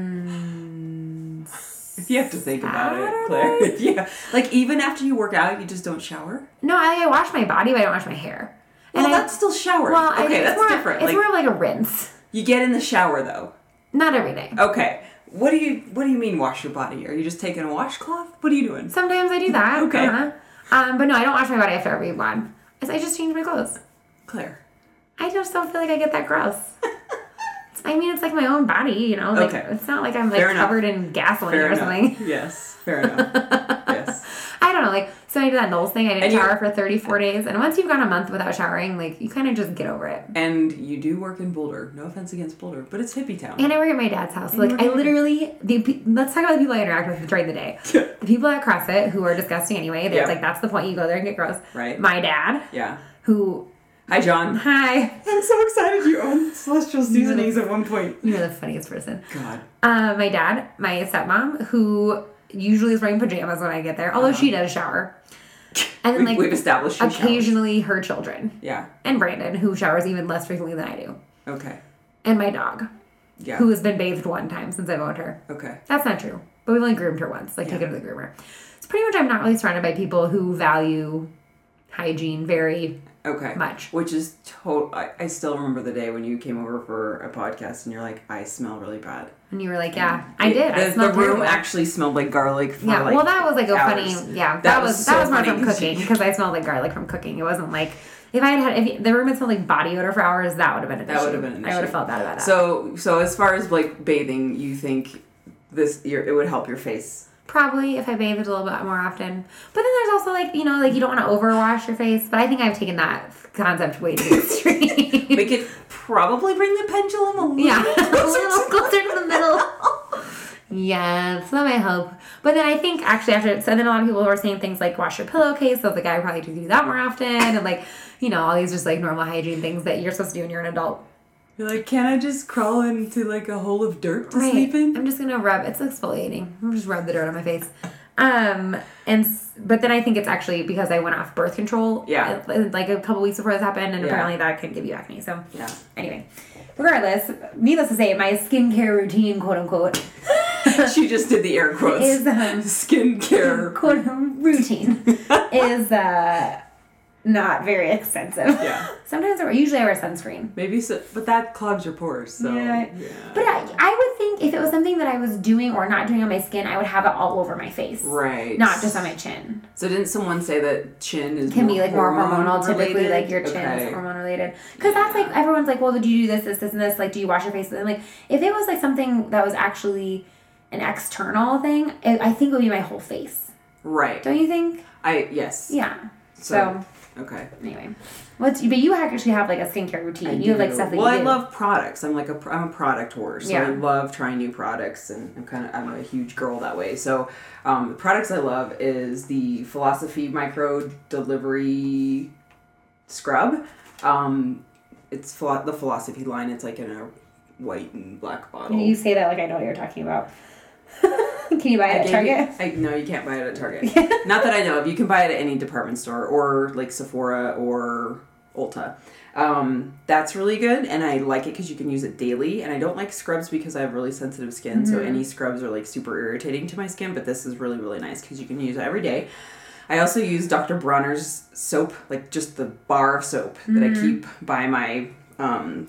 on... If you have to think about it, Saturday? Claire. Yeah. Like, even after you work out, you just don't shower? No, I, I wash my body, but I don't wash my hair. Well, I- that's still showering. Well, I, okay, it's that's more, different. It's Like, more like a rinse. you get in the shower, though. Not every day. Okay. What do you What do you mean wash your body? Are you just taking a washcloth? What are you doing? Sometimes I do that. Okay. Uh-huh. Um, but no, I don't wash my body after every one. I I just change my clothes. Claire. I just don't feel like I get that gross. I mean, it's like my own body, you know? Like, Okay. it's not like I'm, like, Fair enough. covered in gasoline Fair or enough. something. Yes. Fair enough. Yes. I don't know, like, so I did that Knowles thing. I didn't And you- shower for thirty-four days. And once you've gone a month without showering, like, you kind of just get over it. And you do work in Boulder. No offense against Boulder, but it's hippie town. And I work at my dad's house. And Like, you I work- literally, the pe- let's talk about the people I interact with during the day. The people at CrossFit, who are disgusting anyway, they're Yeah. like, that's the point. You go there and get gross. Right. My dad, Yeah. who, Hi, John. hi, I'm so excited you owned Celestial Seasonings at one point. you're the funniest person. God. Uh, my dad, my stepmom, who usually is wearing pajamas when I get there, although she does shower. And then, We've, like, we've established she showers. occasionally her children. Yeah. And Brandon, who showers even less frequently than I do. Okay. And my dog, Yeah. who has been bathed one time since I've owned her. Okay. That's not true. But we've only groomed her once, like Yeah. taken her to the groomer. So pretty much I'm not really surrounded by people who value hygiene very Okay. much. Which is total. I, I still remember the day when you came over for a podcast and you're like, I smell really bad. And you were like, yeah, I did. The, I the smelled room terrible. actually smelled like garlic for Yeah, like well, that was like a hours. funny, yeah, that, That was, was that so was more funny from 'cause cooking you- because I smelled like garlic from cooking. It wasn't like, if I had had, if the room had smelled like body odor for hours, that would have been an That issue. would have been an I would have issue. felt bad about that. So so as far as like bathing, you think this your, it would help your face? Probably if I bathed a little bit more often. But then there's also like, you know, like you don't want to overwash your face. But I think I've taken that concept way to the extreme. We could probably bring the pendulum a little Yeah, a closer little to closer to the middle. Yeah, so that might help. But then I think actually after, so then a lot of people were saying things like wash your pillowcase. So the guy probably to do that more often. And like, you know, all these just like normal hygiene things that you're supposed to do when you're an adult. You're like, can I just crawl into like a hole of dirt to Right. sleep in? I'm just gonna rub. It's exfoliating. I'm just rub the dirt on my face. Um, and s- but then I think it's actually because I went off birth control. Yeah. uh, Like a couple weeks before this happened, and Yeah. apparently that can give you acne. So Yeah. anyway, regardless, needless to say, my skincare routine, quote unquote, She just did the air quotes. Is um, skincare quote routine is uh not very extensive. Yeah. Sometimes I wear, usually I wear sunscreen. Maybe so, but that clogs your pores. So Yeah. yeah. But I, I would think if it was something that I was doing or not doing on my skin, I would have it all over my face. Right. Not just on my chin. So didn't someone say that chin is Can more be like more hormone hormonal. Typically, related? like your chin Okay. is hormone related. Because that's like everyone's like, well, did you do this, this, this, and this? Like, do you wash your face? And like, if it was like something that was actually an external thing, it, I think it would be my whole face. Right. Don't you think? I yes. Yeah. So, So, okay. anyway, what's but you actually have like a skincare routine. I you have like do. stuff that well, you I do. love products. I'm like a I'm a product whore, so Yeah. I love trying new products, and I'm kind of I'm a huge girl that way. So, um, the products I love is the Philosophy Micro Delivery Scrub. Um, it's philo- the Philosophy line. It's like in a white and black bottle. You say that like I know what you're talking about. Can you buy it I at gave Target? you- I, no, you can't buy it at Target. Not that I know of. You can buy it at any department store or like Sephora or Ulta. Um, that's really good, and I like it because you can use it daily. And I don't like scrubs because I have really sensitive skin, Mm-hmm. so any scrubs are like super irritating to my skin. But this is really really nice because you can use it every day. I also use Doctor Bronner's soap, like just the bar of soap Mm-hmm. that I keep by my um,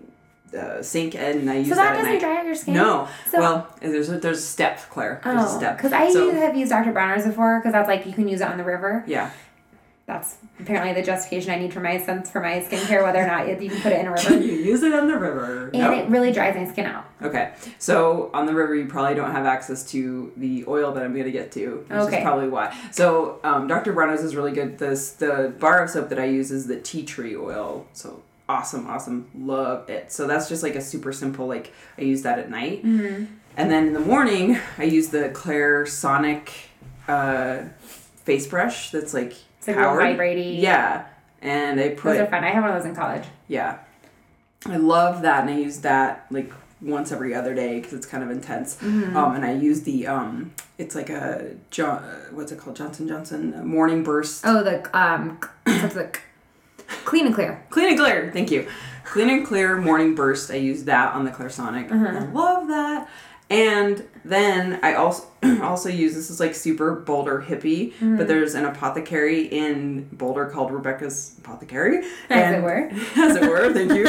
uh, sink, and I use So that, that at doesn't night. dry out your skin? No. So- well, there's a, there's a step, Claire. There's a Oh, step. because I So- use- have used Doctor Bronner's before because that's like you can use it on the river. Yeah. That's apparently the justification I need for my sense for my skincare, whether or not you can put it in a river. Can you use it on the river? And Nope. it really dries my skin out. Okay. So on the river, you probably don't have access to the oil that I'm going to get to, which Okay. is probably why. So um, Doctor Bronner's is really good. This the bar of soap that I use is the tea tree oil. So awesome, awesome, love it. So that's just like a super simple. Like I use that at night, Mm-hmm. and then in the morning I use the Claire Sonic uh, face brush. That's like It's like a little powered. vibrating. Yeah, and I put Those are fun. I have one of those in college. Yeah. I love that, and I use that like once every other day because it's kind of intense. Mm-hmm. Um, and I use the um, it's like a jo- what's it called, Johnson Johnson Morning Burst. Oh, the um, what's the Clean and Clear. Clean and Clear, thank you. Clean and Clear Morning Burst. I use that on the Clairsonic. Uh-huh. I love that. And then I also also use, this is like super Boulder hippie, Mm-hmm. but there's an apothecary in Boulder called Rebecca's Apothecary. As and, it were. As it were, thank you.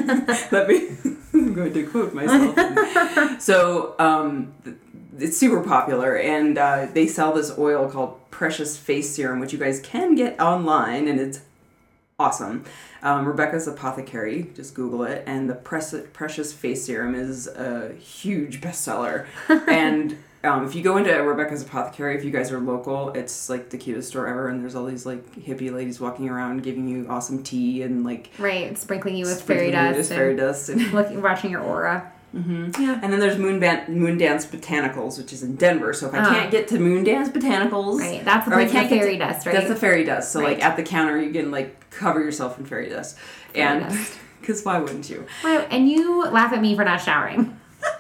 Let me, I'm going to quote myself. So, um, th- it's super popular, and uh, they sell this oil called Precious Face Serum, which you guys can get online, and it's awesome. Um, Rebecca's Apothecary, just Google it, and the Precious Precious Face Serum is a huge bestseller. And um, if you go into Rebecca's Apothecary, if you guys are local, it's like the cutest store ever, and there's all these like hippie ladies walking around giving you awesome tea and like Right, sprinkling you with sprinkling fairy you dust. with fairy and dust and looking, watching your aura. Mm-hmm. Yeah. And then there's Moon, Ban- Moon Dance Botanicals, which is in Denver. So if I Uh, can't get to Moon Dance Botanicals, Right, that's the or I place can't with get fairy to- dust, right? That's the fairy dust. So Right. like at the counter, you can like cover yourself in fairy dust, Fairy and dust. because why wouldn't you? Wow, and you laugh at me for not showering.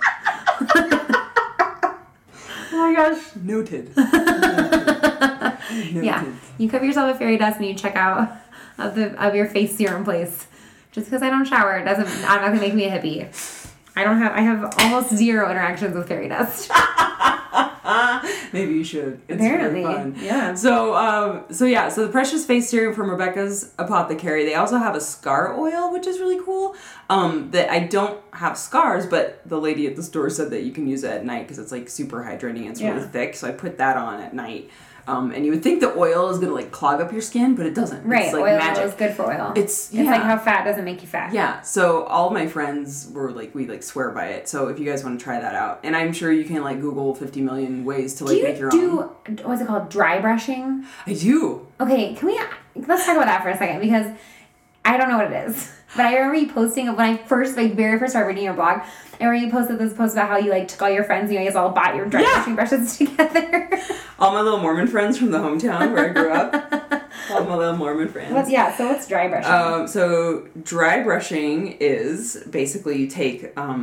Oh my gosh, noted. noted. Yeah, you cover yourself with fairy dust and you check out of the of your face serum place. Just because I don't shower, it doesn't. I'm not gonna make me a hippie. I don't have. I have almost zero interactions with fairy dust. Maybe you should. It's Apparently, really fun. yeah. So, um, so yeah, so the Precious Face Serum from Rebecca's Apothecary. They also have a scar oil, which is really cool. Um, that I don't have scars, but the lady at the store said that you can use it at night because it's like super hydrating and it's Yeah. really thick. So I put that on at night. Um, and you would think the oil is gonna like clog up your skin, but it doesn't. Right, It's like oil magic. is good for oil. It's It's yeah. like how fat doesn't make you fat. Yeah, so all my friends were like, we like swear by it. So if you guys want to try that out, and I'm sure you can like Google fifty million ways to like Do you make your do own. what's it called? Dry brushing. I do. Okay, can we let's talk about that for a second because I don't know what it is. But I remember you posting when I first like very first started reading your blog. I remember you posted this post about how you like took all your friends and you guys all bought your dry Yeah. brushing brushes together. All my little Mormon friends from the hometown where I grew up. All my little Mormon friends. What's yeah? So what's dry brushing? Um, so dry brushing is basically you take um,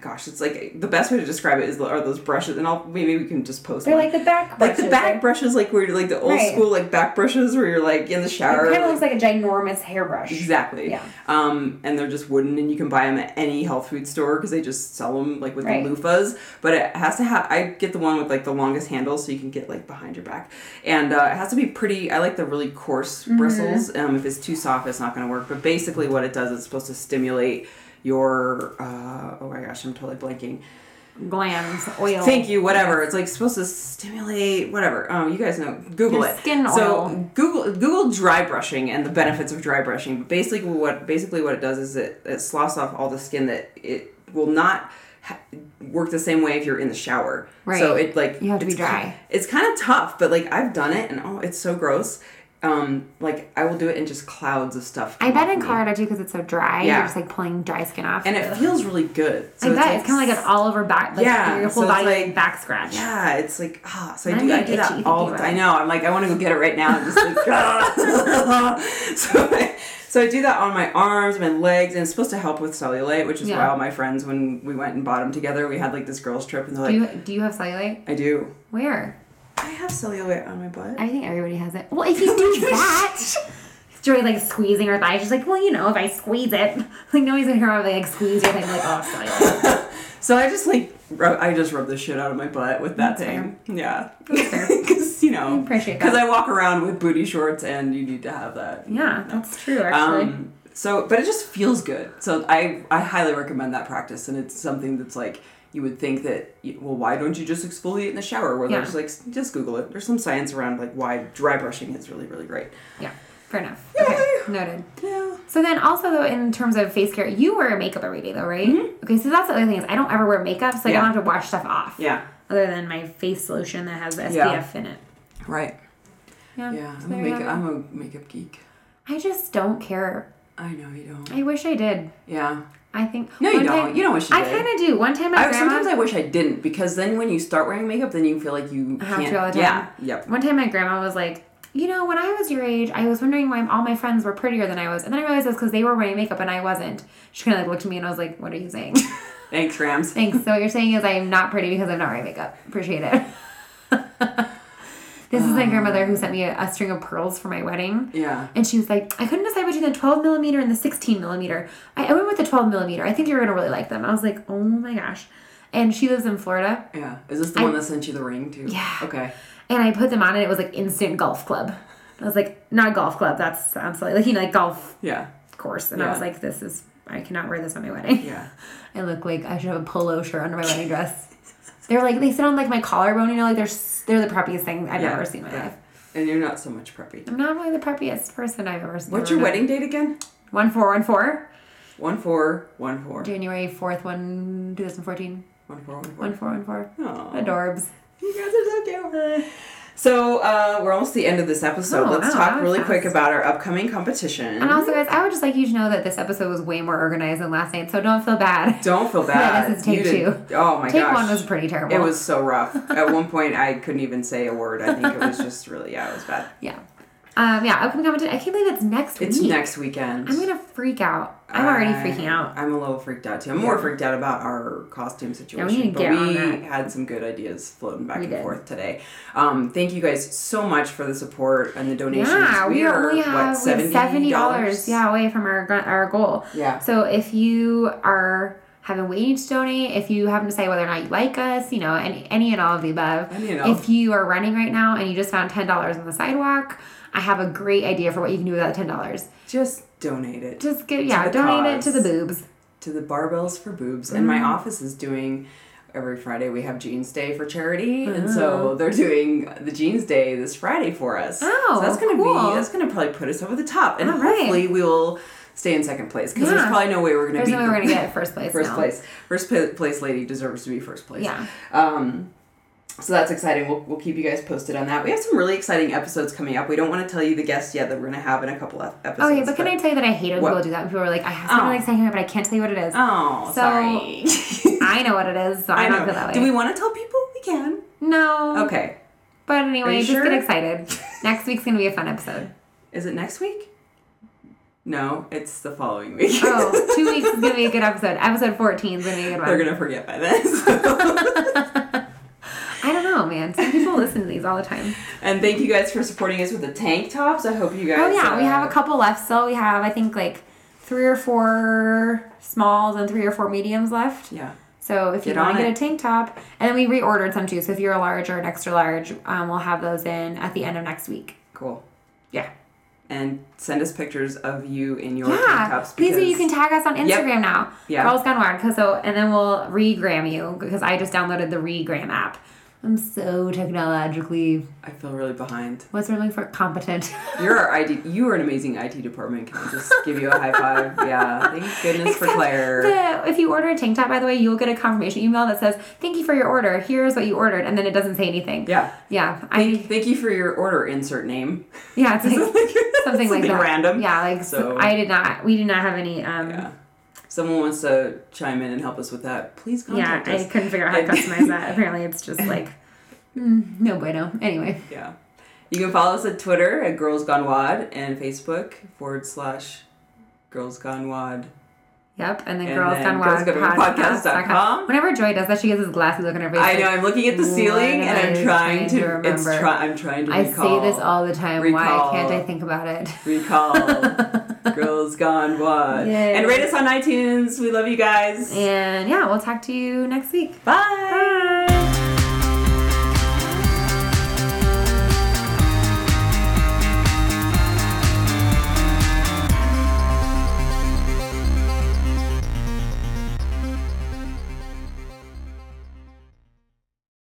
gosh, it's like the best way to describe it is are those brushes, and I'll maybe we can just post They're one. like the back like brushes. the back right? brushes, like where you're like the old Right. school like back brushes where you're like in the shower. It kind of like, looks like a ginormous hairbrush. exactly. Yeah. Um, and they're just wooden, and you can buy them at any health food store because they just sell them like with Right. the loofahs. But it has to have. I get the one with like the longest handle, so you can get like behind your back, and uh, it has to be pretty. I like the really coarse Mm-hmm. bristles. Um, if it's too soft, it's not going to work. But basically, what it does is it's supposed to stimulate your. Uh, oh my gosh, I'm totally blanking. Glands, oil. Thank you, whatever. It's like supposed to stimulate whatever. Oh, you guys know. Google Your it. skin so oil. Google Google dry brushing and the benefits of dry brushing. But basically, what basically what it does is it, it sloughs off all the skin that it will not ha- work the same way if you're in the shower. Right. So it like You have to be it's dry. ki- It's kind of tough, but like I've done it and oh, it's so gross. Um, like I will do it in just clouds of stuff. I come bet off in me. Colorado too because it's so dry. Yeah. You're just like pulling dry skin off. and it Ugh. feels really good. So I it's bet like, it's kind of like an all over back. Like Yeah, Your whole so it's body like- back scratch. Yeah, it's like ah. So I I'm do. I getting do that itchy all. thinking I about it. know. I'm like I want to go get it right now. And just like ah. so I, so I do that on my arms, my legs, and it's supposed to help with cellulite, which is Yeah. why all my friends when we went and bought them together, we had like this girls trip, and they're Do like, you do you have cellulite? I do. Where? I have cellulite on my butt. I think everybody has it. Well, if you do that, Joy like squeezing her thighs. She's like, well, you know, if I squeeze it, like nobody's gonna hear how I like squeeze your thing. Like, oh, cellulite. So I just like rub, I just rub the shit out of my butt with that That's thing. Yeah, fair. because you know, I appreciate that. because I walk around with booty shorts, and you need to have that. Yeah, that's true. Actually, Um, so, but it just feels good. So I, I highly recommend that practice, and it's something that's like you would think that you- well, why don't you just exfoliate in the shower? Where Yeah. there's like just Google it. There's some science around like why dry brushing is really really great. yeah, fair enough. Okay, noted. Yeah. So then also though, in terms of face care, you wear makeup every day though, right? Mm-hmm. Okay, so that's the other thing is I don't ever wear makeup, so I Yeah. don't have to wash stuff off. Yeah. Other than my face lotion that has S P Yeah. F in it. Right. Yeah. Yeah. so I'm a there you makeup. have it. I'm a makeup geek. I just don't care. I know you don't. I wish I did. Yeah. I think. No, you one don't. time- You don't wish you I did. kind of do. One time my I, grandma. sometimes I wish I didn't because then when you start wearing makeup, then you feel like you I have can't. to all the time. Yeah. Yep. One time my grandma was like, you know, when I was your age, I was wondering why all my friends were prettier than I was. And then I realized it was because they were wearing makeup and I wasn't. She kind of like looked at me and I was like, what are you saying? Thanks, Rams. Thanks. So what you're saying is I am not pretty because I'm not wearing makeup. Appreciate it. This is my grandmother who sent me a, a string of pearls for my wedding. Yeah. And she was like, I couldn't decide between the twelve millimeter and the sixteen millimeter. I, I went with the twelve millimeter. I think you're going to really like them. I was like, oh my gosh. And she lives in Florida. Yeah. Is this the I- one that sent you the ring too? Yeah. Okay. And I put them on and it was like instant golf club. I was like, not golf club. That sounds silly. Like, you know, like golf Yeah. course. And Yeah. I was like, this is, I cannot wear this on my wedding. Yeah. I look like I should have a polo shirt under my wedding dress. They're like, they sit on like my collarbone, you know, like they're, s- they're the preppiest thing I've Yeah. ever seen in my Yeah. life. And you're not so much preppy. I'm not really the preppiest person I've ever seen. What's your wedding date again? One four one four. One four one four. January fourth, one two thousand fourteen. One four one four. One four one four. Aw. Adorbs. You guys are so cute. So uh, we're almost at the end of this episode. Oh, Let's wow, talk that was really fast. quick about our upcoming competition. And also, guys, I would just like you to know that this episode was way more organized than last night, so don't feel bad. Don't feel bad. Yeah, this is take You did- two. Oh my Take gosh. one was pretty terrible. It was so rough. At one point, I couldn't even say a word. I think it was just really, yeah, it was bad. Yeah. Um, yeah, upcoming competition. I can't believe it's next It's week. next weekend. I'm gonna freak out. I'm already I- freaking out. I'm a little freaked out too. I'm more freaked out about our costume situation. need to but get on we that. had some good ideas floating back We and did. forth today. Um, thank you guys so much for the support and the donations. Yeah, we, are only what have seventy seventy dollars. dollars. Yeah, away from our gr- our goal. Yeah. So if you are having waiting to donate, if you haven't decided whether or not you like us, you know, any any and all of the above. Any and all. If you are running right now and you just found ten dollars on the sidewalk, I have a great idea for what you can do with that ten dollars. Just donate it Just get yeah, the donate cause. it to the boobs. to the Barbells for Boobs. And my Mm-hmm. office is doing every Friday we have Jeans Day for charity, and Oh. so they're doing the Jeans Day this Friday for us. Oh, so that's gonna cool. be that's gonna probably put us over the top, and All right. hopefully we will stay in second place because there's Yeah. probably no way we're gonna There's beat no way we're the- gonna get first place. first now. place. First pla- place lady deserves to be first place. Yeah. Um, so that's exciting. We'll, we'll keep you guys posted on that. We have some really exciting episodes coming up. We don't want to tell you the guests yet that we're going to have in a couple of episodes. Okay, but can I tell you that I hate when What? people do that? People are like, I have something Oh. like saying here, but I can't tell you what it is. Oh, So, sorry. I know what it is, so I, I don't know. feel that way. Do we want to tell people? We can. No. Okay. But Are anyway, you just sure? get excited. Next week's gonna be a fun episode. Is it next week? No, it's the following week. Oh, two weeks is going to be a good episode. Episode fourteen is going to be a good one. They're going to forget by then. So. I don't know, man. Some people listen to these all the time. And thank you guys for supporting us with the tank tops. I hope you guys... Oh, yeah. Uh, we have a couple left still. We have, I think, like three or four smalls and three or four mediums left. Yeah. So if you Get want on to get it. a tank top, and then we reordered some too. So if you're a large or an extra large, um, we'll have those in at the end of next week. Cool. Yeah. And send us pictures of you in your tank Yeah. tops. Please, because- you can tag us on Instagram Yep. now. Yeah. Girls Gone Wild. Cause so, and then we'll regram you because I just downloaded the regram app. I'm so technologically. I feel really behind. What's really for competent? You're our I T. You are an amazing I T department. Can I just give you a high five? Yeah. Thank goodness for Except Claire. The, if you order a tank top, by the way, you'll get a confirmation email that says, "Thank you for your order. Here's what you ordered," and then it doesn't say anything. Yeah. Yeah. Thank, I. thank you for your order. Insert name. Yeah. It's like something like Something that. random. Yeah. Like So- I did not. We did not have any. Um, Yeah. Someone wants to chime in and help us with that. Please Yeah. contact I us. couldn't figure out how to customize that. Apparently, it's just like mm, no bueno. Anyway. Yeah. You can follow us at Twitter at Girls Gone Wad and Facebook forward slash Girls Gone Wad. Yep, and then And Girls then Gone Wild girls gone wild podcast dot com. Whenever Joy does that, she gets this glassy look on her face. I like, know. I'm looking at the ceiling what and am I'm I trying to. trying it's remember? try. I'm trying to I recall. say this all the time. Recall. Why can't I think about it? Recall. Girls Gone Wad. Yay. And rate us on iTunes. We love you guys. And yeah, we'll talk to you next week. Bye. Bye.